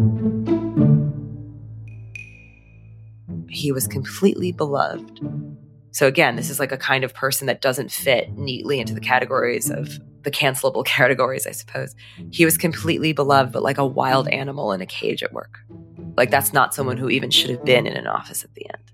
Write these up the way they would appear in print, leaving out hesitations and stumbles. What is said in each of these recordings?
He was completely beloved. So again, this is like a kind of person that doesn't fit neatly into the categories of the cancelable categories, I suppose. He was completely beloved, but like a wild animal in a cage at work. Like that's not someone who even should have been in an office at the end.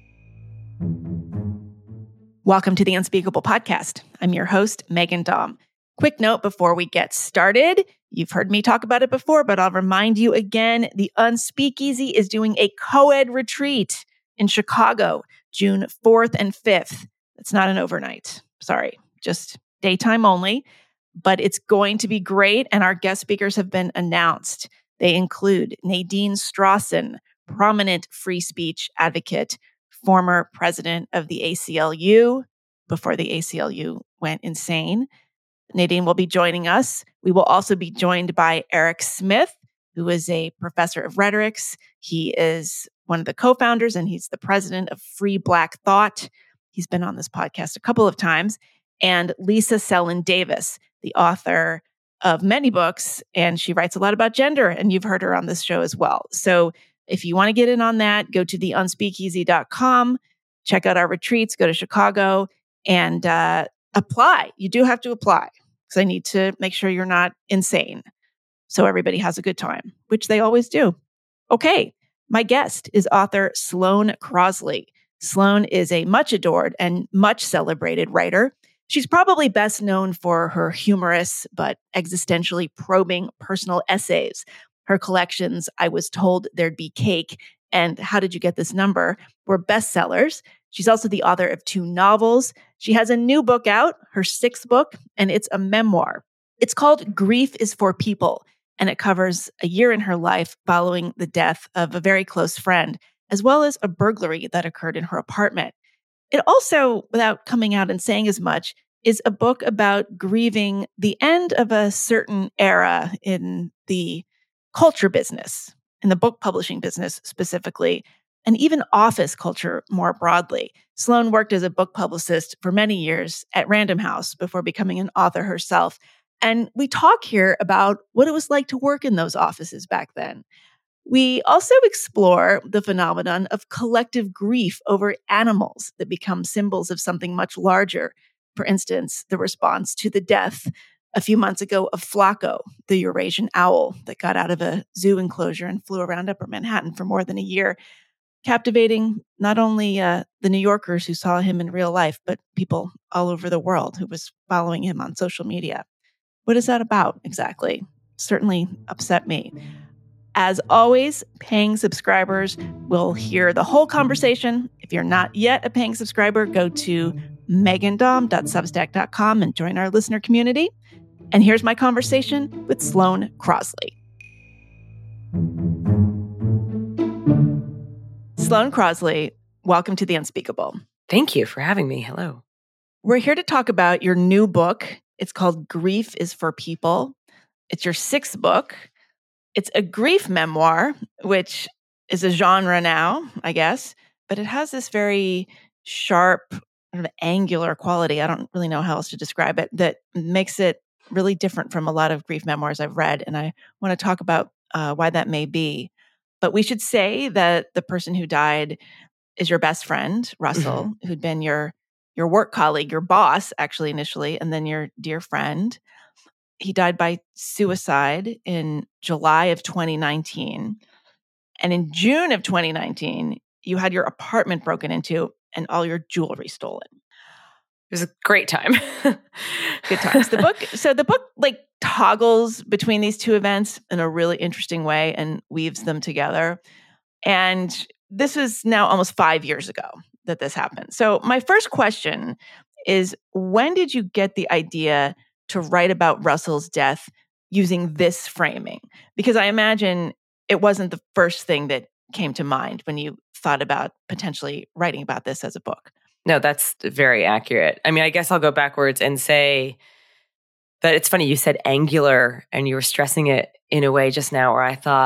Welcome to the Unspeakable Podcast. I'm your host, Megan Daum. Quick note before we get started. You've heard me talk about it before, but I'll remind you again, the Unspeakeasy is doing a co-ed retreat in Chicago, June 4th and 5th. It's not an overnight. Sorry, just daytime only, but it's going to be great. And our guest speakers have been announced. They include Nadine Strossen, prominent free speech advocate, former president of the ACLU before the ACLU went insane. Nadine will be joining us. We will also be joined by Eric Smith, who is a professor of rhetorics. He is one of the co-founders and he's the president of Free Black Thought. He's been on this podcast a couple of times. And Lisa Selin Davis, the author of many books, and she writes a lot about gender, and you've heard her on this show as well. So if you want to get in on that, go to theunspeakeasy.com, check out our retreats, go to Chicago, and apply. You do have to apply because I need to make sure you're not insane. So everybody has a good time, which they always do. Okay, my guest is author Sloane Crosley. Sloane is a much adored and much celebrated writer. She's probably best known for her humorous but existentially probing personal essays. Her collections, I Was Told There'd Be Cake and How Did You Get This Number, were bestsellers. She's also the author of 2 novels. She has a new book out, her 6th book, and it's a memoir. It's called Grief is for People, and it covers a year in her life following the death of a very close friend, as well as a burglary that occurred in her apartment. It also, without coming out and saying as much, is a book about grieving the end of a certain era in the culture business, in the book publishing business specifically, and even office culture more broadly. Sloane worked as a book publicist for many years at Random House before becoming an author herself. And we talk here about what it was like to work in those offices back then. We also explore the phenomenon of collective grief over animals that become symbols of something much larger. For instance, the response to the death a few months ago of Flacco, the Eurasian owl that got out of a zoo enclosure and flew around Upper Manhattan for more than a year, captivating not only the New Yorkers who saw him in real life, but people all over the world who was following him on social media. What is that about exactly? Certainly upset me. As always, paying subscribers will hear the whole conversation. If you're not yet a paying subscriber, go to megandom.substack.com and join our listener community. And here's my conversation with Sloane Crosley. Sloane Crosley, welcome to The Unspeakable. Thank you for having me. Hello. We're here to talk about your new book. It's called Grief is for People. It's your 6th book. It's a grief memoir, which is a genre now, I guess, but it has this very sharp, sort of angular quality. I don't really know how else to describe it, that makes it really different from a lot of grief memoirs I've read. And I want to talk about why that may be. But we should say that the person who died is your best friend, Russell, who'd been your work colleague, your boss, actually, initially, and then your dear friend. He died by suicide in July of 2019. And in June of 2019, you had your apartment broken into and all your jewelry stolen. It was a great time. Good times. The book like toggles between these 2 events in a really interesting way and weaves them together. And this was now almost 5 years ago that this happened. So my first question is, when did you get the idea to write about Russell's death using this framing? Because I imagine it wasn't the first thing that came to mind when you thought about potentially writing about this as a book. No, that's very accurate. I mean, I guess I'll go backwards and say that it's funny, you said angular and you were stressing it in a way just now where I thought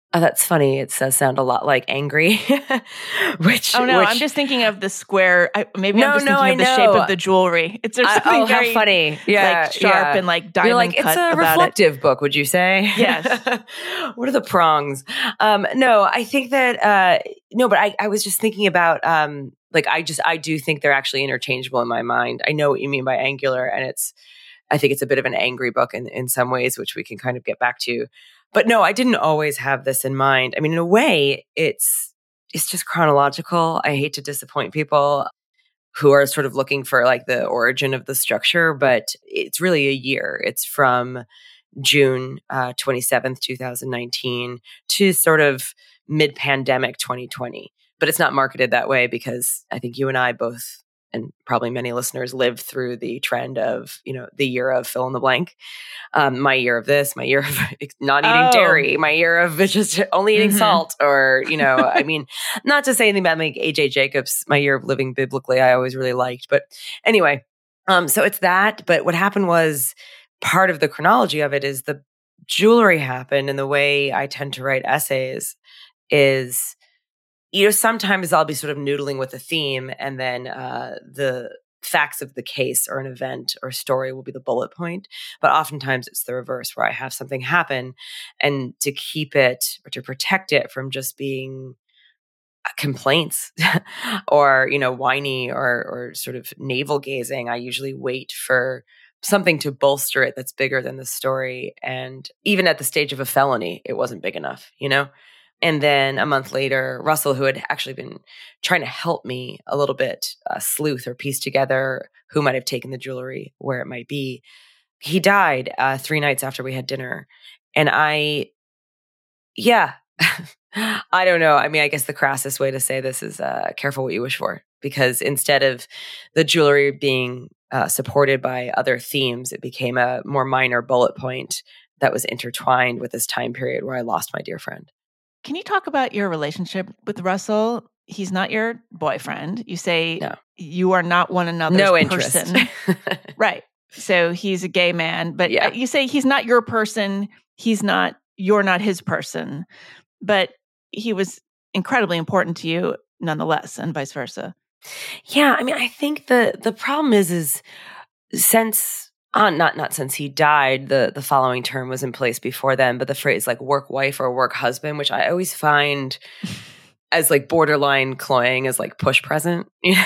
Oh, that's funny. It does sound a lot like angry, which. I'm just thinking of the square. Maybe I'm just thinking of the shape of the jewelry. There's something very how funny. Yeah, like sharp and like diamond You're like, cut it's a about reflective book, would you say? Yes. What are the prongs? No, I think that, no, but I was just thinking about, like, I do think they're actually interchangeable in my mind. I know what you mean by angular, and I think it's a bit of an angry book in some ways, which we can kind of get back to. But no, I didn't always have this in mind. I mean, in a way, it's just chronological. I hate to disappoint people who are sort of looking for like the origin of the structure, but it's really a year. It's from June 27th, 2019 to sort of mid-pandemic 2020. But it's not marketed that way because I think you and I both, and probably many listeners, lived through the trend of, the year of fill in the blank. My year of this, my year of not eating dairy, my year of just only eating salt, or, I mean, not to say anything about like AJ Jacobs, my year of living biblically, I always really liked. But anyway, so it's that. But what happened was, part of the chronology of it is the jewelry happened, and the way I tend to write essays is, sometimes I'll be sort of noodling with a theme, and then the facts of the case or an event or story will be the bullet point. But oftentimes it's the reverse, where I have something happen, and to keep it or to protect it from just being complaints or, whiny or sort of navel gazing, I usually wait for something to bolster it that's bigger than the story. And even at the stage of a felony, it wasn't big enough, And then a month later, Russell, who had actually been trying to help me a little bit sleuth or piece together who might have taken the jewelry, where it might be, he died 3 nights after we had dinner. And I don't know. I mean, I guess the crassest way to say this is careful what you wish for, because instead of the jewelry being supported by other themes, it became a more minor bullet point that was intertwined with this time period where I lost my dear friend. Can you talk about your relationship with Russell? He's not your boyfriend. You say you are not one another's person. Right. So he's a gay man, but you say he's not your person. You're not his person, but he was incredibly important to you nonetheless, and vice versa. Yeah. I mean, I think the problem is since not since he died, the following term was in place before then, but the phrase like work wife or work husband, which I always find as like borderline cloying, as like push present. You've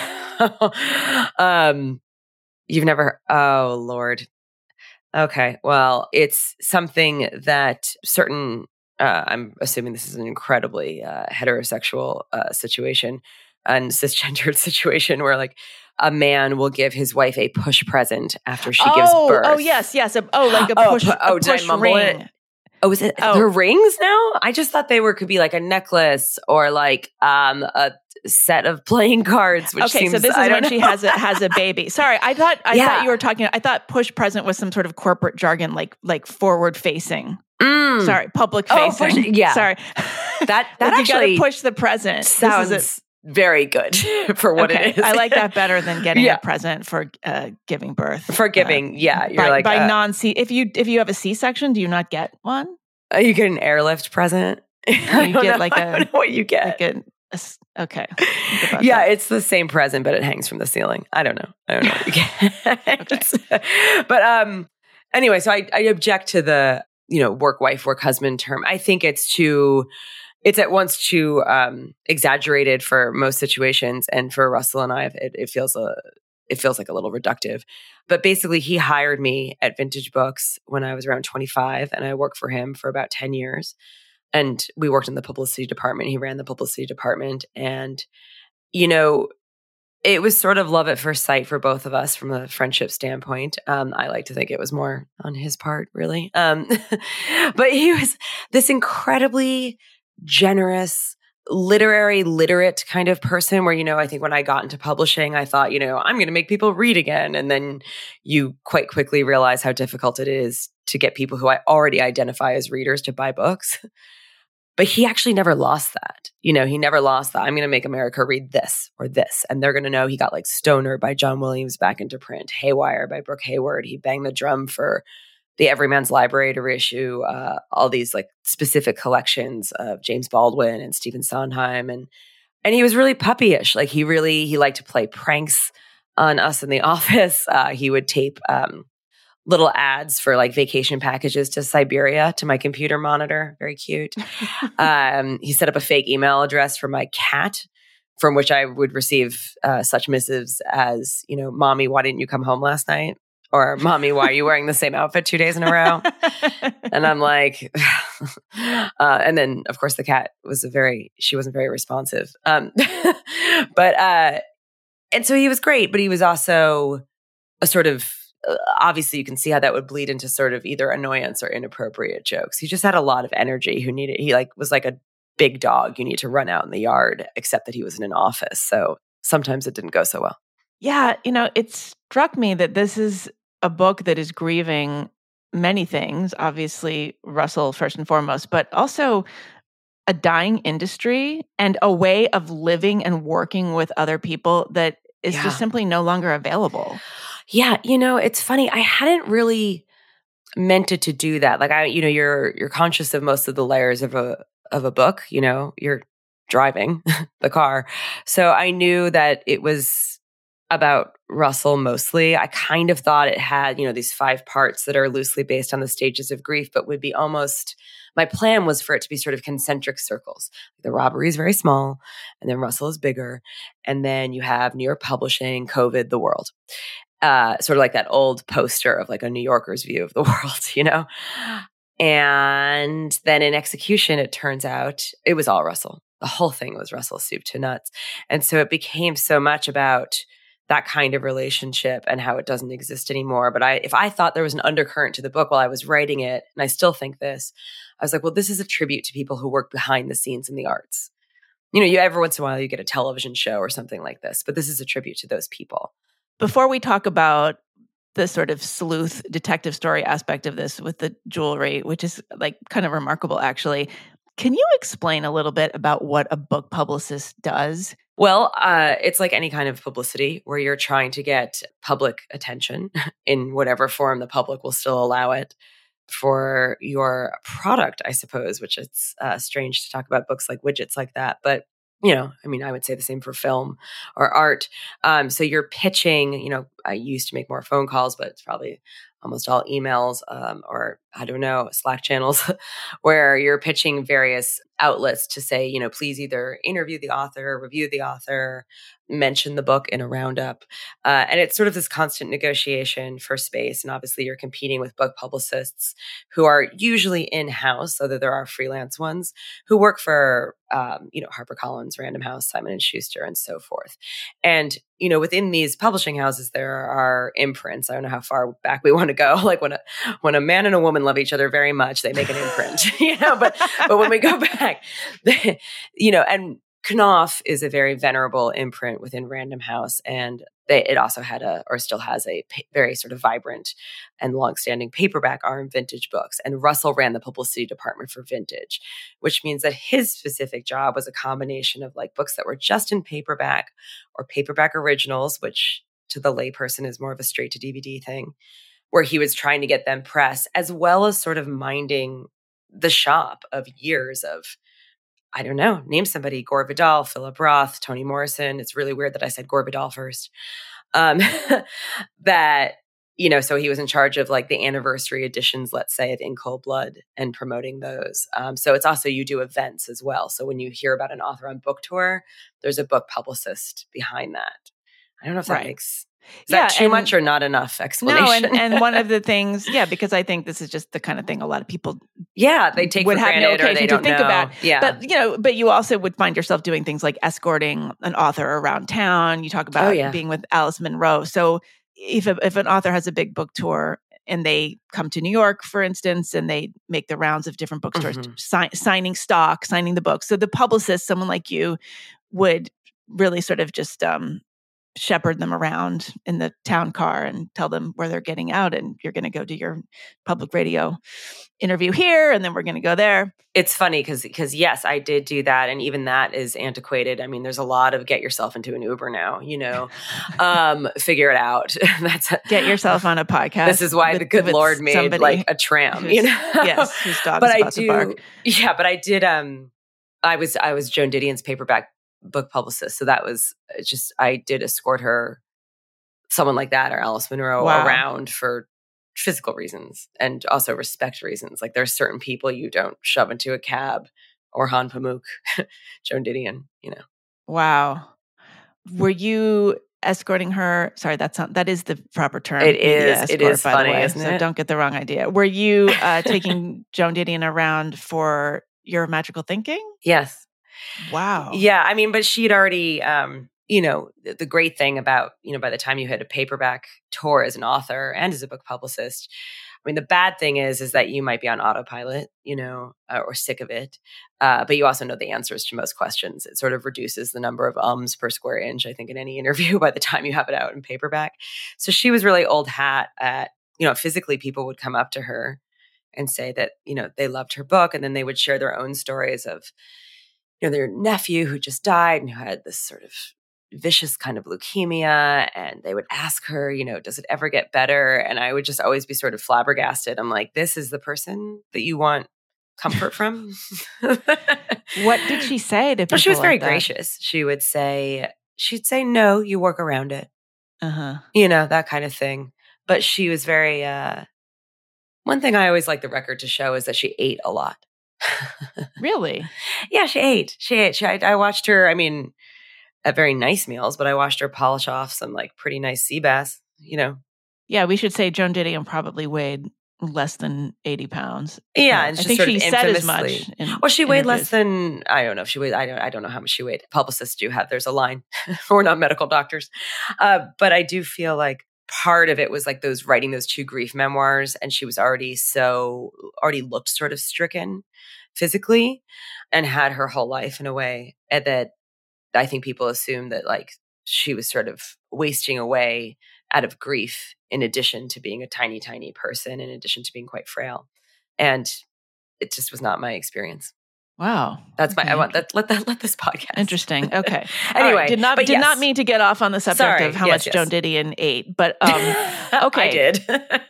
never, oh Lord. Okay. Well, it's something that certain, I'm assuming this is an incredibly heterosexual situation and cisgendered situation where like a man will give his wife a push present after she gives birth. Oh, yes. Like a push, a push did I mumble ring. it? Oh, is it the rings now? I just thought could be like a necklace or like a set of playing cards. Which seems, so this is when she has a baby. Sorry, I thought you were talking. I thought push present was some sort of corporate jargon, like forward facing. Sorry, public facing. Sorry, that like actually you got to push the present. Sounds very good for what it is. I like that better than getting a present for giving birth. For giving, you're by non-C. If you have a C-section, do you not get one? You get an airlift present. You get like I don't know what you get. Okay. Yeah, it's the same present, but it hangs from the ceiling. I don't know what you get. But anyway, so I object to the work wife, work husband term. I think it's at once too exaggerated for most situations, and for Russell and I, it feels like a little reductive. But basically, he hired me at Vintage Books when I was around 25, and I worked for him for about 10 years. And we worked in the publicity department. He ran the publicity department, and it was sort of love at first sight for both of us from a friendship standpoint. I like to think it was more on his part, really. But he was this incredibly generous, literate kind of person where, I think when I got into publishing, I thought, I'm going to make people read again. And then you quite quickly realize how difficult it is to get people who I already identify as readers to buy books. But he actually never lost that. He never lost that. I'm going to make America read this or this. And they're going to know he got like Stoner by John Williams back into print, Haywire by Brooke Hayward. He banged the drum for the Everyman's Library to reissue all these like specific collections of James Baldwin and Stephen Sondheim. And he was really puppyish. Like he liked to play pranks on us in the office. He would tape little ads for like vacation packages to Siberia to my computer monitor. Very cute. He set up a fake email address for my cat, from which I would receive such missives as, Mommy, why didn't you come home last night? Or Mommy, why are you wearing the same outfit 2 days in a row? And I'm like, and then of course the cat she wasn't very responsive. But and so he was great, but he was also a sort of, obviously you can see how that would bleed into sort of either annoyance or inappropriate jokes. He just had a lot of energy. He was like a big dog you need to run out in the yard, except that he was in an office. So sometimes it didn't go so well. Yeah. It struck me that this is a book that is grieving many things, obviously Russell first and foremost, but also a dying industry and a way of living and working with other people that is just simply no longer available. Yeah, it's funny. I hadn't really meant it to do that. Like you're conscious of most of the layers of a book. You're driving the car, so I knew that it was about Russell mostly. I kind of thought it had these 5 parts that are loosely based on the stages of grief, but would be almost. My plan was for it to be sort of concentric circles. The robbery is very small, and then Russell is bigger, and then you have New York Publishing, COVID, the world. Sort of like that old poster of like a New Yorker's view of the world, And then in execution, it turns out it was all Russell. The whole thing was Russell soup to nuts. And so it became so much about that kind of relationship and how it doesn't exist anymore. But if I thought there was an undercurrent to the book while I was writing it, and I still think this, I was like, well, this is a tribute to people who work behind the scenes in the arts. You every once in a while you get a television show or something like this, but this is a tribute to those people. Before we talk about the sort of sleuth detective story aspect of this with the jewelry, which is like kind of remarkable actually, can you explain a little bit about what a book publicist does? Well, it's like any kind of publicity where you're trying to get public attention in whatever form the public will still allow it for your product, I suppose, which it's strange to talk about books like widgets like that. But, I would say the same for film or art. So you're pitching, I used to make more phone calls, but it's probably almost all emails or I don't know, Slack channels where you're pitching various outlets to say, please either interview the author, review the author, mention the book in a roundup. And it's sort of this constant negotiation for space. And obviously you're competing with book publicists who are usually in-house, although there are freelance ones who work for, HarperCollins, Random House, Simon & Schuster, and so forth. And, within these publishing houses, there are imprints. I don't know how far back we want to go. Like when a man and a woman love each other very much, they make an imprint, but when we go back, and Knopf is a very venerable imprint within Random House, and it also had or still has a very sort of vibrant and longstanding paperback arm, Vintage Books. And Russell ran the publicity department for Vintage, which means that his specific job was a combination of like books that were just in paperback or paperback originals, which to the layperson is more of a straight to DVD thing, where he was trying to get them pressed, as well as sort of minding the shop of years of, I don't know, name somebody, Gore Vidal, Philip Roth, Toni Morrison. It's really weird that I said Gore Vidal first. That, so he was in charge of like the anniversary editions, let's say, of In Cold Blood and promoting those. So it's also, you do events as well. So when you hear about an author on book tour, there's a book publicist behind that. I don't know if that makes... Is that too much or not enough explanation? No, and one of the things, because I think this is just the kind of thing a lot of people they take would for have no granted or they occasion don't to think know. about. Yeah. But you also would find yourself doing things like escorting an author around town. You talk about being with Alice Munro. So if an author has a big book tour and they come to New York, for instance, and they make the rounds of different bookstores, signing stock, signing the book. So the publicist, someone like you, would really sort of just shepherd them around in the town car and tell them where they're getting out. And you're going to go do your public radio interview here, and then we're going to go there. It's funny because yes, I did do that. And even that is antiquated. I mean, there's a lot of get yourself into an Uber now, figure it out. Get yourself on a podcast. This is why the good Lord made like a tram, Yes, whose dog is about to bark. Yeah, but I did, I was Joan Didion's paperback book publicist. So that was I did escort her, someone like that, or Alice Munro around for physical reasons and also respect reasons. Like there's certain people you don't shove into a cab, or Han Pamuk, Joan Didion, Wow. Were you escorting her? Sorry, that is the proper term. It is. It is funny, isn't it? So don't get the wrong idea. Were you taking Joan Didion around for your magical thinking? Yes. Wow. Yeah. I mean, but she'd already, the great thing about, by the time you hit a paperback tour as an author and as a book publicist, I mean, the bad thing is that you might be on autopilot, or sick of it. But you also know the answers to most questions. It sort of reduces the number of ums per square inch, I think, in any interview by the time you have it out in paperback. So she was really old hat at, physically people would come up to her and say that, they loved her book. And then they would share their own stories of, their nephew who just died and who had this sort of vicious kind of leukemia. And they would ask her, does it ever get better? And I would just always be sort of flabbergasted. I'm like, this is the person that you want comfort from? What did she say to people? Well, she was very like that? gracious. She'd say, no, you work around it. Uh-huh. That kind of thing. But she was very, one thing I always like the record to show is that she ate a lot. Really? Yeah, she ate. I watched her, at very nice meals, but I watched her polish off some like pretty nice sea bass, Yeah, we should say Joan Didion probably weighed less than 80 pounds. Yeah, I think she said as much. She weighed less than, I don't know if she weighed, I don't know how much she weighed. Publicists do have, there's a line. We're not medical doctors. But I do feel like part of it was like writing those 2 grief memoirs, and she was already looked sort of stricken physically and had her whole life in a way that I think people assume that like she was sort of wasting away out of grief, in addition to being a tiny, tiny person, in addition to being quite frail. And it just was not my experience. Wow. That's I want that. Let this podcast. Interesting. Okay. Anyway, right. Did not mean to get off on the subject of how much Joan Didion ate, but okay. I did.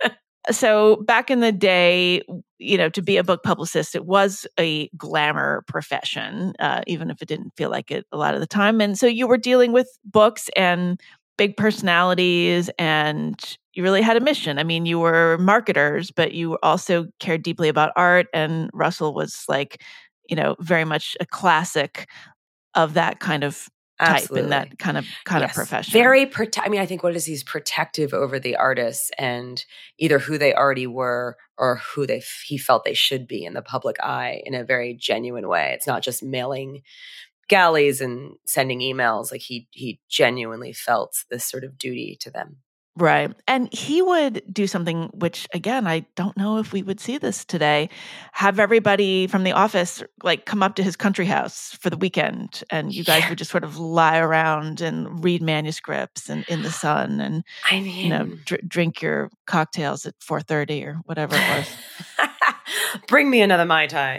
So back in the day, to be a book publicist, it was a glamour profession, even if it didn't feel like it a lot of the time. And so you were dealing with books and big personalities, and you really had a mission. I mean, you were marketers, but you also cared deeply about art. And Russell was like, very much a classic of that kind of type. Absolutely. In that kind of profession. Very I think what it is, he's protective over the artists and either who they already were or who he felt they should be in the public eye in a very genuine way. It's not just mailing galleys and sending emails. Like he genuinely felt this sort of duty to them. Right. And he would do something which, again, I don't know if we would see this today, have everybody from the office like come up to his country house for the weekend, and you guys would just sort of lie around and read manuscripts and in the sun and, drink your cocktails at 4:30 or whatever it was. Bring me another Mai Tai.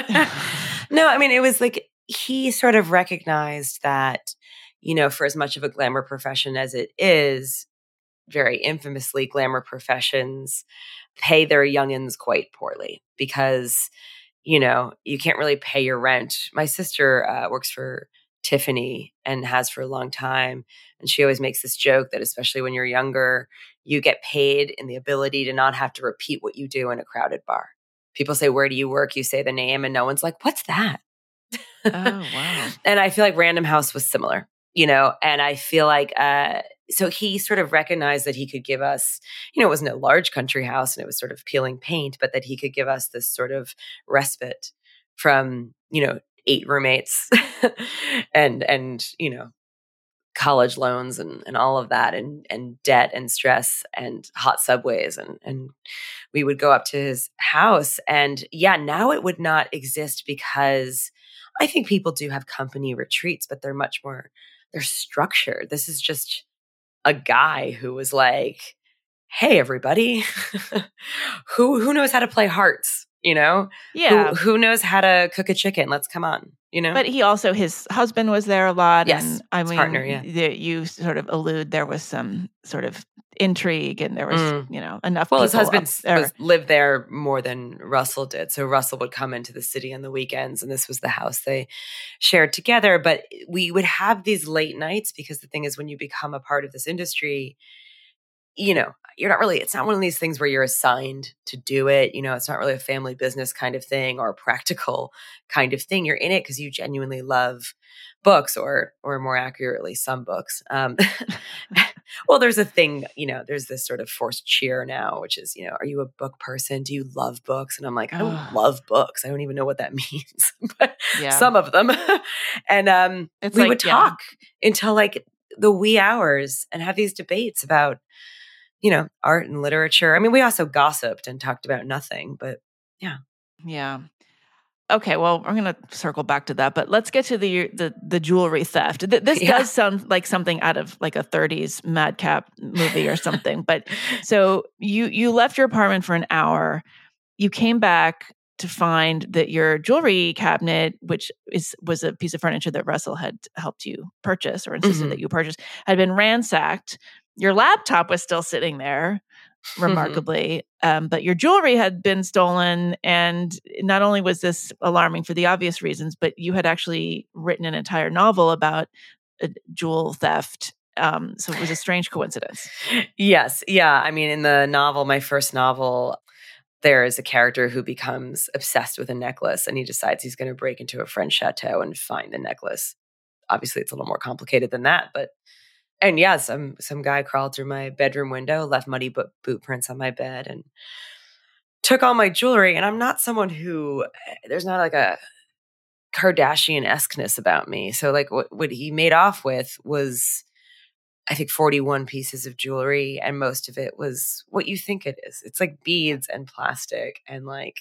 No, it was like he sort of recognized that, for as much of a glamour profession as it is, very infamously, glamour professions pay their youngins quite poorly because, you can't really pay your rent. My sister works for Tiffany and has for a long time. And she always makes this joke that especially when you're younger, you get paid in the ability to not have to repeat what you do in a crowded bar. People say, where do you work? You say the name and no one's like, what's that? Oh, wow. And I feel like Random House was similar, and I feel like, so he sort of recognized that he could give us, it wasn't a large country house and it was sort of peeling paint, but that he could give us this sort of respite from, 8 roommates and, college loans and all of that and debt and stress and hot subways. And we would go up to his house and now it would not exist because I think people do have company retreats, but they're much more, they're structured. This is just a guy who was like, hey, everybody, who knows how to play hearts? Yeah. Who knows how to cook a chicken? Let's come on, But he also, his husband was there a lot. Yes, and I his mean, partner, yeah. You sort of allude there was some sort of intrigue, and there was, enough Well, people his husband there. lived there more than Russell did. So Russell would come into the city on the weekends, and this was the house they shared together. But we would have these late nights because the thing is, when you become a part of this industry, you're not really, it's not one of these things where you're assigned to do it. It's not really a family business kind of thing or a practical kind of thing. You're in it because you genuinely love books, or more accurately, some books. Well, there's a thing, there's this sort of forced cheer now, which is, are you a book person? Do you love books? And I'm like, I don't love books. I don't even know what that means, but some of them. And we would talk until like the wee hours and have these debates about, art and literature. I mean, we also gossiped and talked about nothing, but yeah. Yeah. Okay, well, we're going to circle back to that, but let's get to the jewelry theft. This does sound like something out of like a 30s madcap movie or something. But so you left your apartment for an hour. You came back to find that your jewelry cabinet, which was a piece of furniture that Russell had helped you purchase or insisted that you purchase, had been ransacked. Your laptop was still sitting there, remarkably, but your jewelry had been stolen. And not only was this alarming for the obvious reasons, but you had actually written an entire novel about jewel theft. So it was a strange coincidence. Yes. Yeah. I mean, in the novel, my first novel, there is a character who becomes obsessed with a necklace, and he decides he's going to break into a French chateau and find the necklace. Obviously, it's a little more complicated than that, but and yeah, some guy crawled through my bedroom window, left muddy boot prints on my bed, and took all my jewelry. And I'm not someone who, there's not like a Kardashian-esqueness about me. So like what he made off with was, I think, 41 pieces of jewelry, and most of it was what you think it is. It's like beads and plastic and like,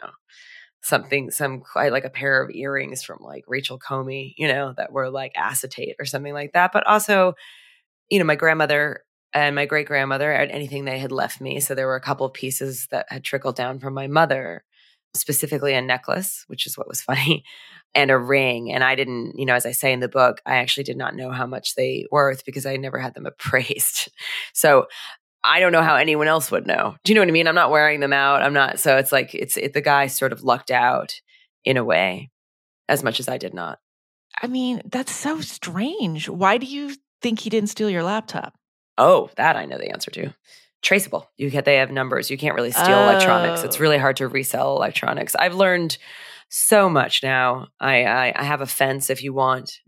like a pair of earrings from like Rachel Comey, that were like acetate or something like that. But also, my grandmother and my great-grandmother, anything they had left me. So there were a couple of pieces that had trickled down from my mother, specifically a necklace, which is what was funny, and a ring. And I didn't, as I say in the book, I actually did not know how much they were worth because I never had them appraised. So I don't know how anyone else would know. Do you know what I mean? I'm not wearing them out. I'm not. So it's like, the guy sort of lucked out in a way, as much as I did not. I mean, that's so strange. Why do you think he didn't steal your laptop? Oh, that I know the answer to. Traceable. They have numbers. You can't really steal electronics. It's really hard to resell electronics. I've learned so much now. I have a fence if you want.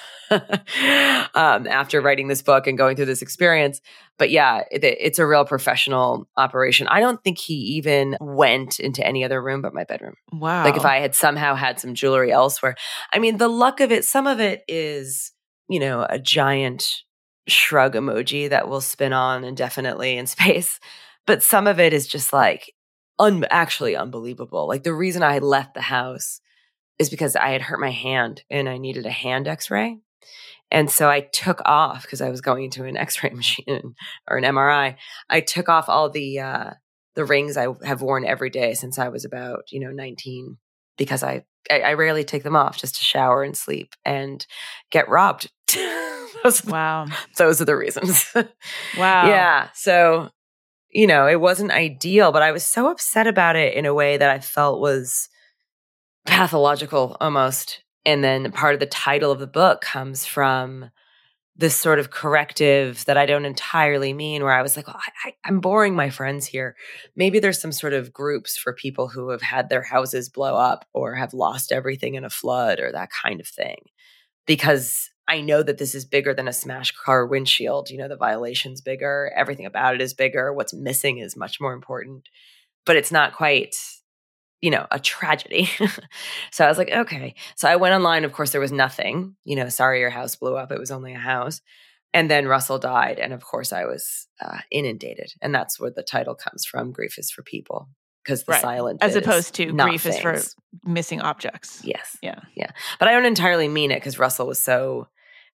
After writing this book and going through this experience. But yeah, it's a real professional operation. I don't think he even went into any other room but my bedroom. Wow. Like if I had somehow had some jewelry elsewhere. I mean, the luck of it, some of it is, a giant shrug emoji that will spin on indefinitely in space. But some of it is just like actually unbelievable. Like the reason I left the house is because I had hurt my hand and I needed a hand x-ray. And so I took off, because I was going into an x-ray machine or an MRI. I took off all the rings I have worn every day since I was about, 19, because I rarely take them off just to shower and sleep and get robbed. Wow. Those are the reasons. Wow. Yeah. So, it wasn't ideal, but I was so upset about it in a way that I felt was pathological almost. And then part of the title of the book comes from this sort of corrective that I don't entirely mean, where I was like, well, I'm boring my friends here. Maybe there's some sort of groups for people who have had their houses blow up or have lost everything in a flood or that kind of thing. Because I know that this is bigger than a smashed car windshield. The violation's bigger. Everything about it is bigger. What's missing is much more important. But it's not quite, a tragedy. So I was like, okay. So I went online. Of course, there was nothing. Sorry your house blew up. It was only a house. And then Russell died. And of course, I was inundated. And that's where the title comes from. Grief is for people. Because the silent as opposed to grief things. Is for missing objects. Yes. Yeah. Yeah. But I don't entirely mean it, because Russell was so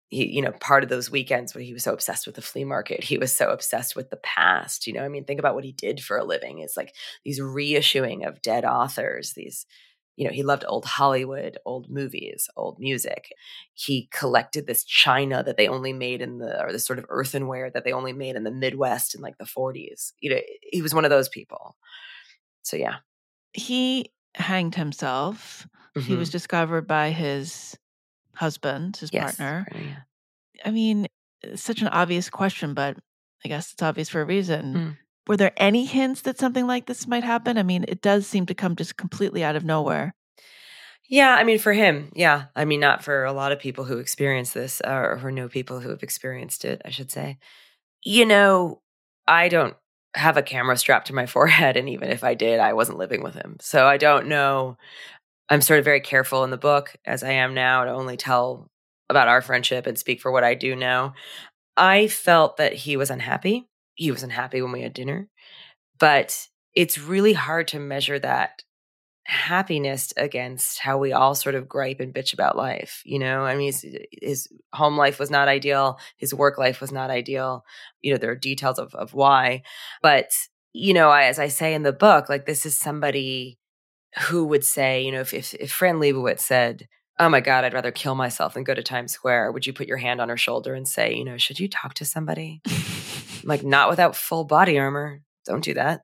He, part of those weekends when he was so obsessed with the flea market, he was so obsessed with the past. Think about what he did for a living. It's like these reissuing of dead authors, these, he loved old Hollywood, old movies, old music. He collected this china that they only made or this sort of earthenware that they only made in the Midwest in like the 40s. He was one of those people. So yeah. He hanged himself. He was discovered by his husband, his partner. Yeah. I mean, it's such an obvious question, but I guess it's obvious for a reason. Were there any hints that something like this might happen? I mean, it does seem to come just completely out of nowhere. Yeah, I mean, for him, yeah. I mean, not for a lot of people who experience this or who know people who have experienced it, I should say. I don't have a camera strapped to my forehead, and even if I did, I wasn't living with him. So I don't know. I'm sort of very careful in the book, as I am now, to only tell about our friendship and speak for what I do know. I felt that he was unhappy. He was unhappy when we had dinner. But it's really hard to measure that happiness against how we all sort of gripe and bitch about life. I mean, his home life was not ideal. His work life was not ideal. There are details of why. But, as I say in the book, like, this is somebody who would say, if Fran Lebowitz said, "Oh my God, I'd rather kill myself than go to Times Square," would you put your hand on her shoulder and say, "Should you talk to somebody?" Like, not without full body armor. Don't do that.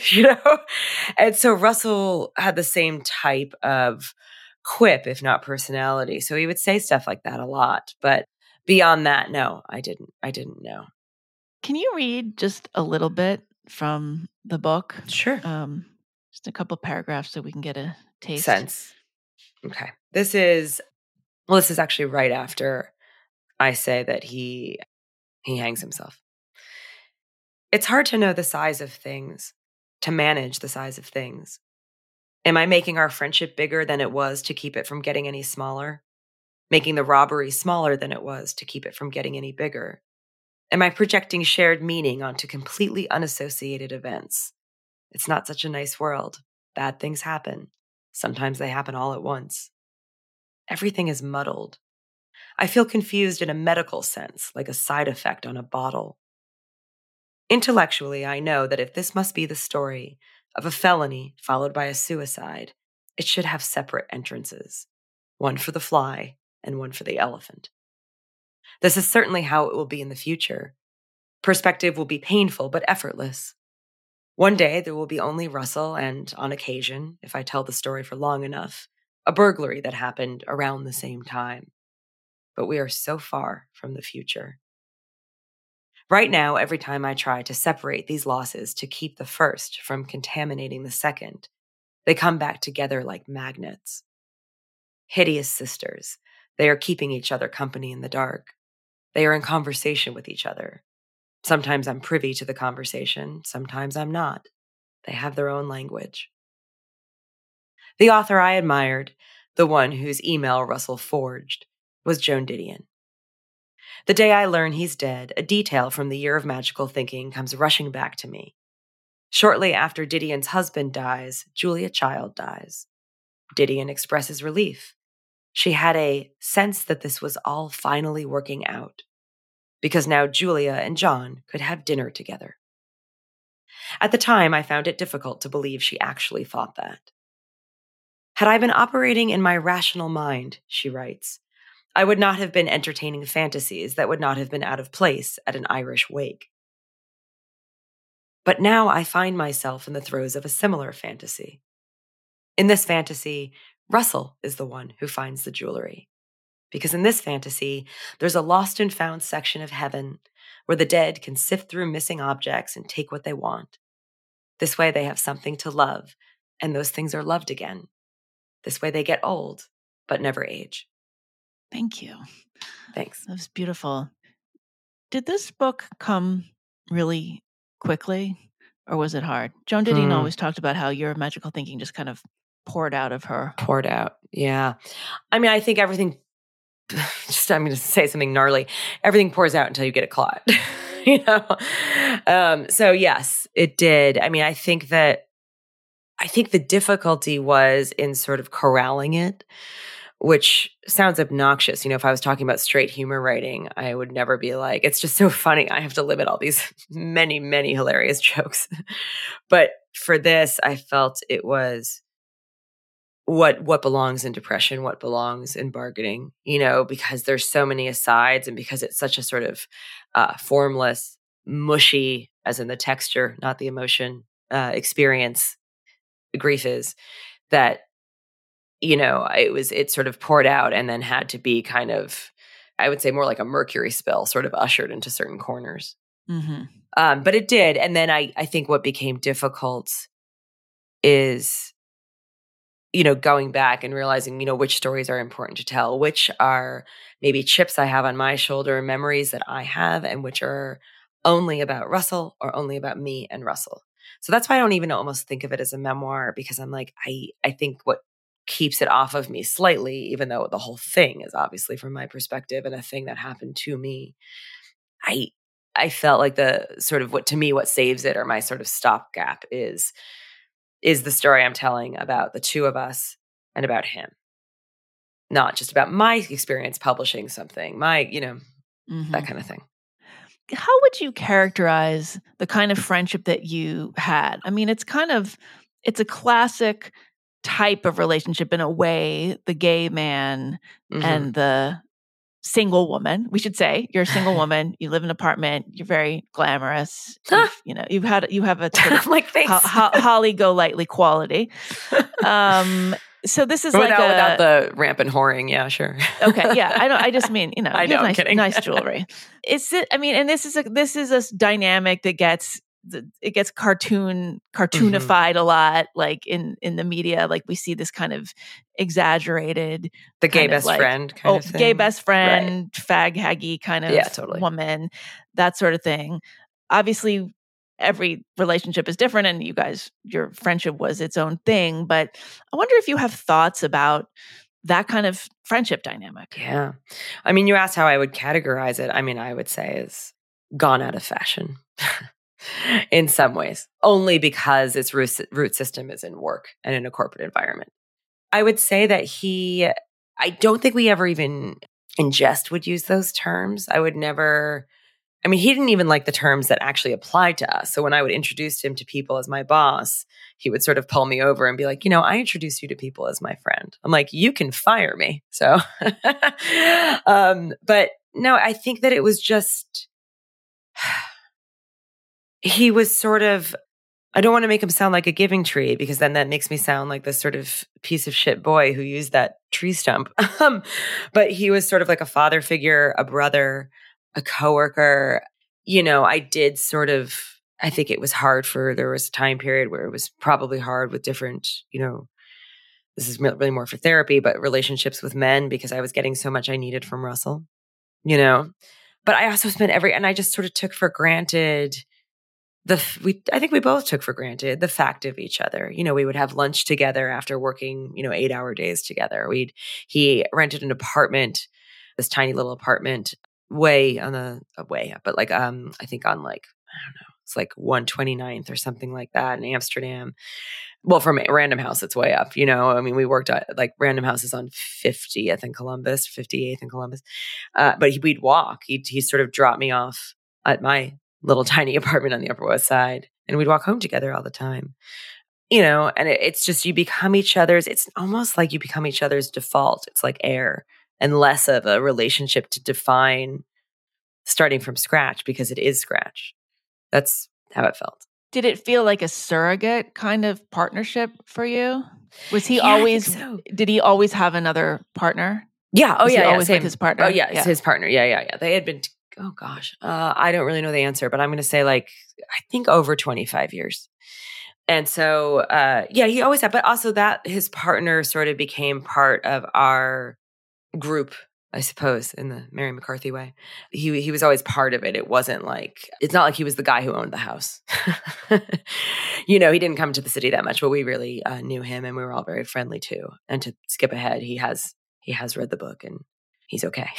And so Russell had the same type of quip, if not personality. So he would say stuff like that a lot. But beyond that, no, I didn't know. Can you read just a little bit from the book? Sure. Just a couple paragraphs so we can get a taste. Sense. Okay. This is actually right after I say that he hangs himself. It's hard to know the size of things, to manage the size of things. Am I making our friendship bigger than it was to keep it from getting any smaller? Making the robbery smaller than it was to keep it from getting any bigger? Am I projecting shared meaning onto completely unassociated events? It's not such a nice world. Bad things happen. Sometimes they happen all at once. Everything is muddled. I feel confused in a medical sense, like a side effect on a bottle. Intellectually, I know that if this must be the story of a felony followed by a suicide, it should have separate entrances, one for the fly and one for the elephant. This is certainly how it will be in the future. Perspective will be painful but effortless. One day there will be only Russell and, on occasion, if I tell the story for long enough, a burglary that happened around the same time. But we are so far from the future. Right now, every time I try to separate these losses to keep the first from contaminating the second, they come back together like magnets. Hideous sisters, they are keeping each other company in the dark. They are in conversation with each other. Sometimes I'm privy to the conversation, sometimes I'm not. They have their own language. The author I admired, the one whose email Russell forged, was Joan Didion. The day I learn he's dead, a detail from the year of magical thinking comes rushing back to me. Shortly after Didion's husband dies, Julia Child dies. Didion expresses relief. She had a sense that this was all finally working out, because now Julia and John could have dinner together. At the time, I found it difficult to believe she actually thought that. Had I been operating in my rational mind, she writes, I would not have been entertaining fantasies that would not have been out of place at an Irish wake. But now I find myself in the throes of a similar fantasy. In this fantasy, Russell is the one who finds the jewelry. Because in this fantasy, there's a lost and found section of heaven where the dead can sift through missing objects and take what they want. This way they have something to love, and those things are loved again. This way they get old, but never age. Thank you. Thanks. That was beautiful. Did this book come really quickly, or was it hard? Joan Didion always talked about how your magical thinking just kind of poured out of her. Poured out, yeah. I mean, I think everything, I'm going to say something gnarly, everything pours out until you get it caught, So yes, it did. I mean, I think the difficulty was in sort of corralling it, which sounds obnoxious. If I was talking about straight humor writing, I would never be like, it's just so funny. I have to limit all these many, many hilarious jokes. But for this, I felt it was what belongs in depression, what belongs in bargaining, because there's so many asides and because it's such a sort of formless, mushy, as in the texture, not the emotion, experience, grief is, that, it sort of poured out and then had to be kind of, I would say more like a mercury spill, sort of ushered into certain corners. Mm-hmm. But it did. And then I think what became difficult is, going back and realizing, which stories are important to tell, which are maybe chips I have on my shoulder, memories that I have, and which are only about Russell or only about me and Russell. So that's why I don't even almost think of it as a memoir, because I'm like, I think what keeps it off of me slightly, even though the whole thing is obviously from my perspective and a thing that happened to me, I felt like the sort of what saves it, or my sort of stopgap, is the story I'm telling about the two of us and about him. Not just about my experience publishing something, Mm-hmm. that kind of thing. How would you characterize the kind of friendship that you had? I mean, it's a classic type of relationship in a way, the gay man and the single woman. We should say you're a single woman, you live in an apartment, you're very glamorous. You have a sort of like, Holly Golightly quality. So this is without the rampant whoring. Yeah, sure. Okay. Yeah. I just mean, I know, I'm kidding. Nice jewelry. And this is a dynamic that gets cartoonified a lot, like in the media. Like we see this kind of exaggerated, the gay best friend kind of thing. Gay best friend, right. Fag haggy kind of totally. woman, that sort of thing. Obviously, every relationship is different, and your friendship was its own thing. But I wonder if you have thoughts about that kind of friendship dynamic. Yeah. I mean, you asked how I would categorize it. I mean, I would say it's gone out of fashion in some ways, only because its root system is in work and in a corporate environment. I would say that I don't think we ever even in jest would use those terms. He didn't even like the terms that actually applied to us. So when I would introduce him to people as my boss, he would sort of pull me over and be like, I introduce you to people as my friend. I'm like, you can fire me. So, but no, I think that it was just, he was sort of, I don't want to make him sound like a giving tree, because then that makes me sound like this sort of piece of shit boy who used that tree stump. But he was sort of like a father figure, a brother, a coworker. I did sort of, I think it was hard there was a time period where it was probably hard with different, this is really more for therapy, but relationships with men, because I was getting so much I needed from Russell, but I also spent and I just sort of took for granted I think we both took for granted the fact of each other. We would have lunch together after working, 8-hour days together. He rented an apartment, this tiny little apartment, way up, but like, I think on like, I don't know, it's like 129th or something like that in Amsterdam. Well, from Random House, it's way up, we worked at like Random House is on 50th in Columbus, 58th in Columbus. But we'd walk, he sort of dropped me off at my little tiny apartment on the Upper West Side, and we'd walk home together all the time, and it's just, you become each other's, it's almost like you become each other's default. It's like air and less of a relationship to define starting from scratch, because it is scratch. That's how it felt. Did it feel like a surrogate kind of partnership for you? Was he did he always have another partner? Yeah. Oh, yeah. Always with his partner? Oh, yeah. It's his partner. Yeah. They had been, oh gosh, I don't really know the answer, but I'm going to say I think over 25 years. And so, he always had, but also that his partner sort of became part of our group, I suppose, in the Mary McCarthy way. He was always part of it. It wasn't it's not like he was the guy who owned the house. He didn't come to the city that much, but we really knew him, and we were all very friendly too. And to skip ahead, he has read the book, and he's okay.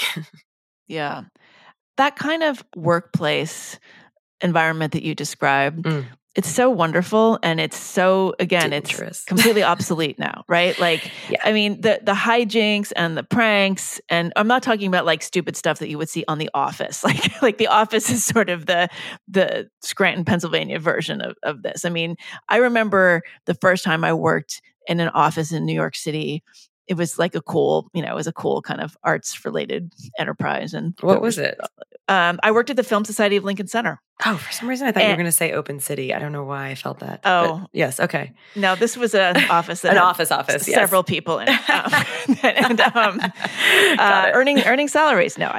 Yeah. That kind of workplace environment that you described, It's so wonderful. And it's so, again, dangerous. It's completely obsolete now, right? Like, yeah. I mean, the hijinks and the pranks, and I'm not talking about like stupid stuff that you would see on The Office. Like The Office is sort of the Scranton, Pennsylvania version of this. I mean, I remember the first time I worked in an office in New York City. It was like it was a cool kind of arts related enterprise. And what was it? I worked at the Film Society of Lincoln Center. Oh, for some reason I thought you were going to say Open City. I don't know why I felt that. Oh, but yes. Okay. No, this was an office that an office. Several people in it, earning salaries. No,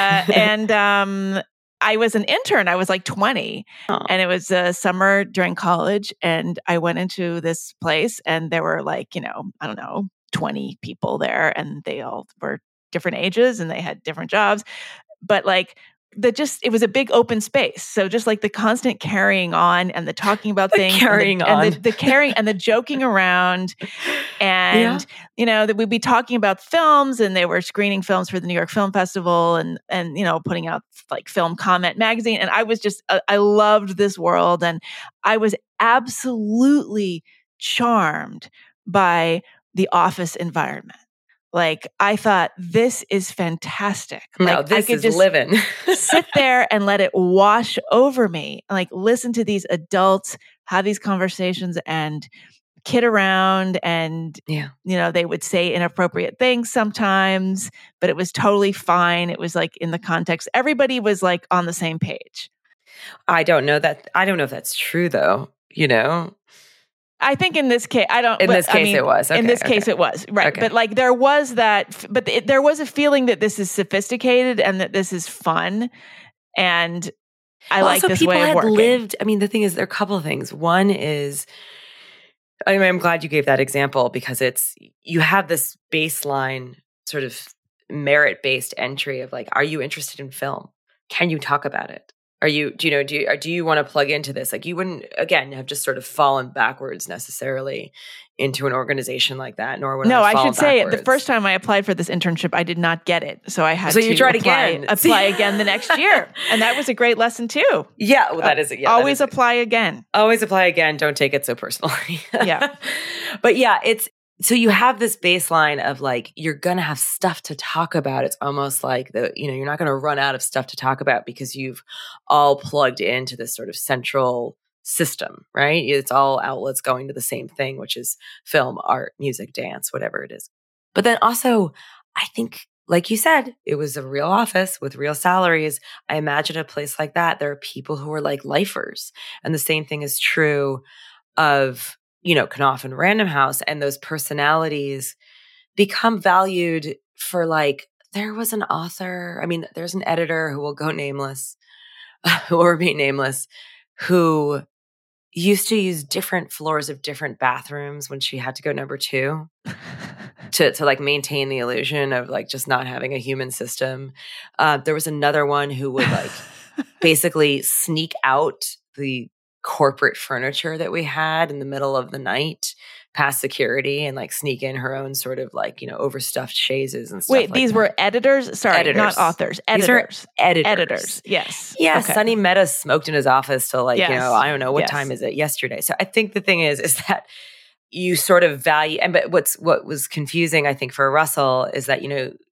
I was an intern. I was like 20, and it was summer during college, and I went into this place, and there were like, I don't know, 20 people there, and they all were different ages, and they had different jobs, but like. It was a big open space. So just like the constant carrying on and the talking about things, and the carrying and the joking around, and that we'd be talking about films, and they were screening films for the New York Film Festival, and putting out like Film Comment magazine. And I was just I loved this world, and I was absolutely charmed by the office environment. Like, I thought, this is fantastic. No, this is living. Sit there and let it wash over me. Like, listen to these adults have these conversations and kid around. And, they would say inappropriate things sometimes, but it was totally fine. It was like in the context. Everybody was like on the same page. I don't know if that's true, though, I think in this case, it was. Okay, in this case, it was. Right. Okay. But like there was there was a feeling that this is sophisticated and that this is fun. And I like this way of working. The thing is, there are a couple of things. One is, I'm glad you gave that example, because you have this baseline sort of merit-based entry of like, are you interested in film? Can you talk about it? Do you want to plug into this? Like, you wouldn't, again, have just sort of fallen backwards necessarily into an organization like that, nor would I should say the first time I applied for this internship, I did not get it. So I had to apply again the next year. And that was a great lesson too. Yeah, well, that is it. Yeah, always apply again. Always apply again. Don't take it so personally. Yeah. But yeah, so you have this baseline of like, you're going to have stuff to talk about. It's almost like you're not going to run out of stuff to talk about because you've all plugged into this sort of central system, right? It's all outlets going to the same thing, which is film, art, music, dance, whatever it is. But then also, I think, like you said, it was a real office with real salaries. I imagine a place like that, there are people who are like lifers. And the same thing is true of Knopf and Random House, and those personalities become valued for like, there was an author, there's an editor who will go nameless, who will remain nameless, who used to use different floors of different bathrooms when she had to go number 2 to like maintain the illusion of like just not having a human system. There was another one who would like basically sneak out the corporate furniture that we had in the middle of the night past security and like sneak in her own sort of like, overstuffed chaises and stuff. Wait, these were editors? Sorry, editors. Not authors. Editors. These are editors. Yes. Yeah. Okay. Sonny Mehta smoked in his office till like, I don't know, what time is it yesterday? So I think the thing is that you sort of value, but what was confusing, I think, for Russell is that,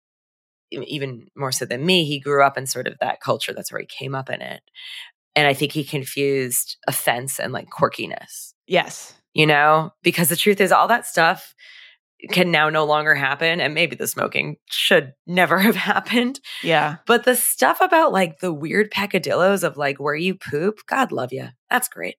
even more so than me, he grew up in sort of that culture. That's where he came up in it. And I think he confused offense and like quirkiness. Yes. Because the truth is all that stuff can now no longer happen. And maybe the smoking should never have happened. Yeah. But the stuff about like the weird peccadillos of like where you poop, God love you. That's great.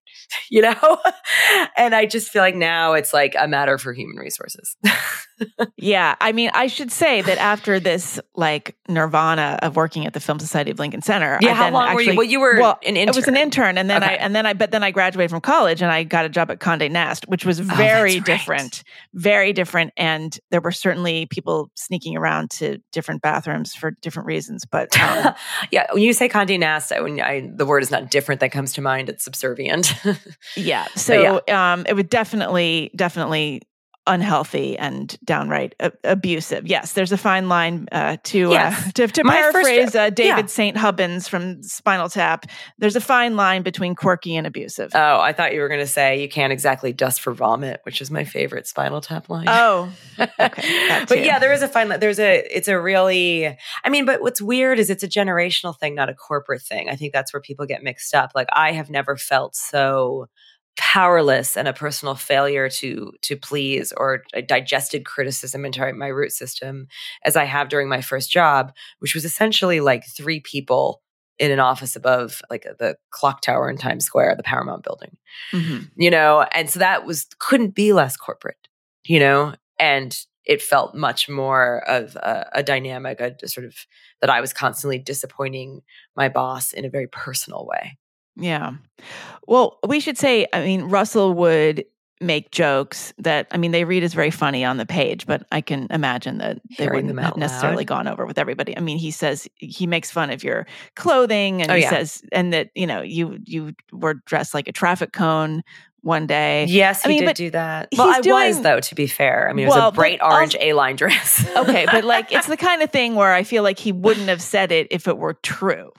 And I just feel like now it's like a matter for human resources. Yeah. I should say that after this like nirvana of working at the Film Society of Lincoln Center. Yeah. How long were you? Well, you were an intern. I was an intern. And then I graduated from college and I got a job at Condé Nast, which was very different. Very different. And there were certainly people sneaking around to different bathrooms for different reasons. But yeah, when you say Condé Nast, the word is not different that comes to mind. It's subservient. Yeah. So it would definitely unhealthy and downright abusive. Yes, there's a fine line to My paraphrase David St. Hubbins from Spinal Tap. There's a fine line between quirky and abusive. Oh, I thought you were going to say you can't exactly dust for vomit, which is my favorite Spinal Tap line. Oh, okay. But yeah, there is a fine line. It's a really, I mean, but what's weird is it's a generational thing, not a corporate thing. I think that's where people get mixed up. Like, I have never felt so powerless and a personal failure to please, or a digested criticism into my root system as I have during my first job, which was essentially like 3 people in an office above like the clock tower in Times Square, the Paramount building, and so that couldn't be less corporate, and it felt much more of a dynamic, a sort of that I was constantly disappointing my boss in a very personal way. Yeah. Well, we should say, Russell would make jokes that, they read as very funny on the page, but I can imagine that they wouldn't have necessarily gone over with everybody. He says he makes fun of your clothing, and says, and that, you were dressed like a traffic cone one day. Yes, he did do that. Well, I was, though, to be fair. It was a bright orange A-line dress. Okay, but it's the kind of thing where I feel like he wouldn't have said it if it were true.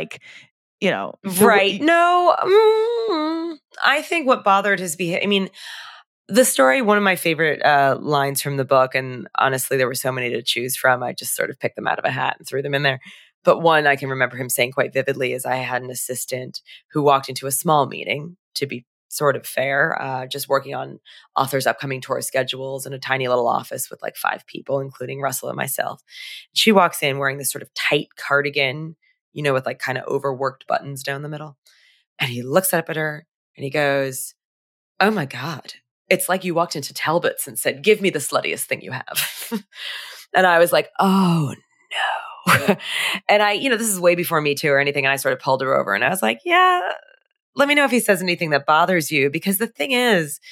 Right. No, I think what bothered his behavior, the story, one of my favorite lines from the book, and honestly, there were so many to choose from, I just sort of picked them out of a hat and threw them in there. But one I can remember him saying quite vividly is, I had an assistant who walked into a small meeting, to be sort of fair, just working on authors' upcoming tour schedules in a tiny little office with like 5 people, including Russell and myself. She walks in wearing this sort of tight cardigan, with like kind of overworked buttons down the middle. And he looks up at her and he goes, "Oh my God, it's like you walked into Talbot's and said, 'Give me the sluttiest thing you have.'" And I was like, "Oh no." And I, this is way before Me Too or anything. And I sort of pulled her over and I was like, "Yeah, let me know if he says anything that bothers you." Because the thing is,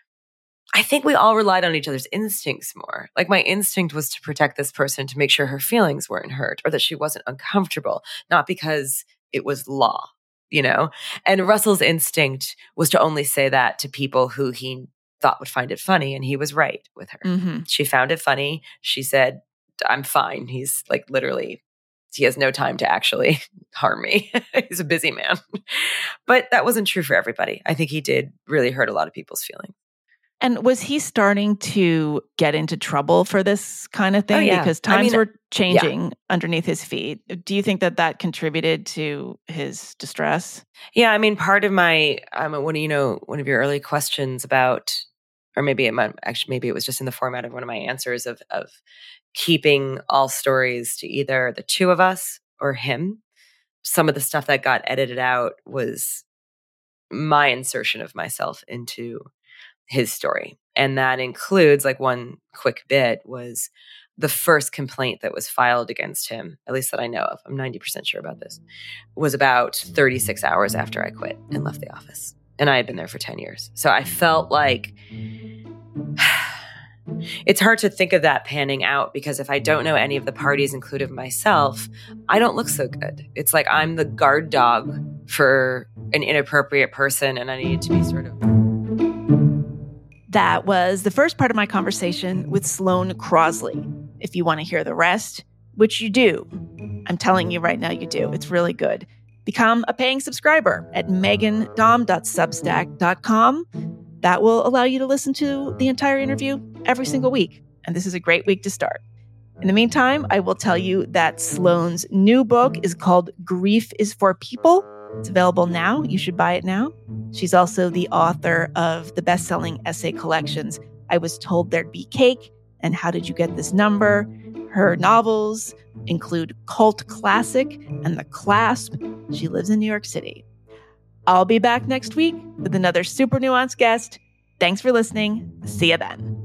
I think we all relied on each other's instincts more. Like, my instinct was to protect this person, to make sure her feelings weren't hurt or that she wasn't uncomfortable, not because it was law, And Russell's instinct was to only say that to people who he thought would find it funny. And he was right with her. Mm-hmm. She found it funny. She said, "I'm fine." He's like, literally, he has no time to actually harm me. He's a busy man. But that wasn't true for everybody. I think he did really hurt a lot of people's feelings. And was he starting to get into trouble for this kind of thing? Oh, yeah. Because times were changing underneath his feet. Do you think that contributed to his distress? Yeah, part of my one of your early questions about, or maybe it was just in the format of one of my answers of keeping all stories to either the 2 of us or him. Some of the stuff that got edited out was my insertion of myself into his story. And that includes, like, one quick bit was the first complaint that was filed against him, at least that I know of, I'm 90% sure about this, was about 36 hours after I quit and left the office. And I had been there for 10 years. So I felt like it's hard to think of that panning out, because if I don't know any of the parties, including myself, I don't look so good. It's like I'm the guard dog for an inappropriate person, and I need to be sort of... That was the first part of my conversation with Sloane Crosley. If you want to hear the rest, which you do, I'm telling you right now you do, it's really good, become a paying subscriber at megandom.substack.com. That will allow you to listen to the entire interview every single week. And this is a great week to start. In the meantime, I will tell you that Sloane's new book is called Grief is for People. It's available now. You should buy it now. She's also the author of the best-selling essay collections, I Was Told There'd Be Cake and How Did You Get This Number? Her novels include Cult Classic and The Clasp. She lives in New York City. I'll be back next week with another super nuanced guest. Thanks for listening. See you then.